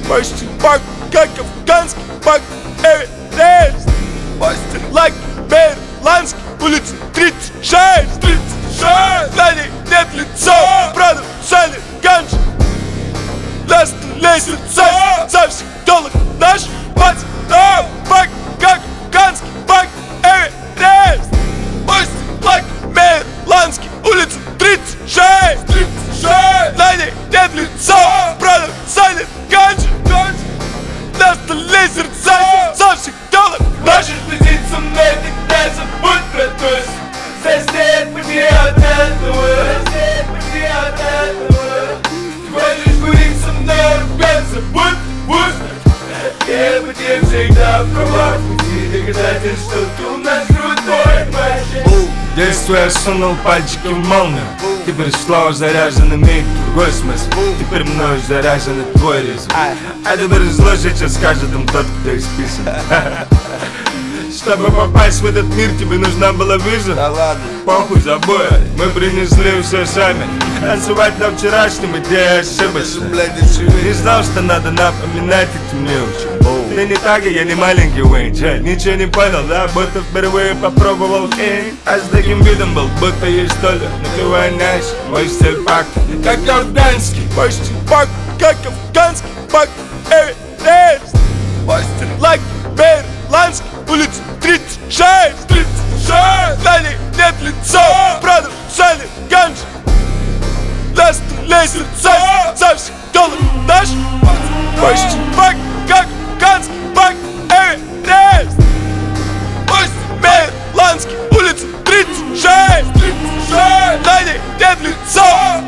Почти пак, как афганский пак, Эверест. Мастер лак, Берландский, улица 36, 36. На ней нет лица, правда, шалит ганж. На столе сердца, со всех телок наш мать, пак, как афганский пак, Эверест. Мастер лак, Берландский, улица 36, 36. На ней нет лица, правда, шалит ганж. На столе сердца, со всех телок наш. Можешь лететь со мной, тогда забудь про то. Здесь нет пути от этого, здесь пути от этого. Ты хочешь курить со мной, ребят, забудь, пусть. Я буду всегда права, пути доказательств, что ты у нас крутой мальчик. Действуя, я сунул пальчики в молнию. Теперь слово заряжено имеет другой смысл. Теперь мною заряжен твой риск. А теперь зло сейчас скажет им тот, кто исписан. Чтобы попасть в этот мир, тебе нужна была виза. Да ладно. Похуй, забой, мы принесли все сами. Танцевать на вчерашнем, где я ошибочно. Не знал, что надо напоминать этим мелочи. Ты не так, я не маленький Уэйн. Ничего не понял, да? Будто впервые попробовал кейн. А с таким видом был, будто есть доля. Но ты воняешь, мой стиль пак, как афганский. Почти пак, как афганский пак, Эверест. Мастер лак, Берландский, улица 36, 36. На ней нет лица, правда, шалит ганж. На столе сердца, со всех телок наш. Почти пак, как афганский пак, Эверест. Мастер Берландский, улица 36, 36. На ней нет лица,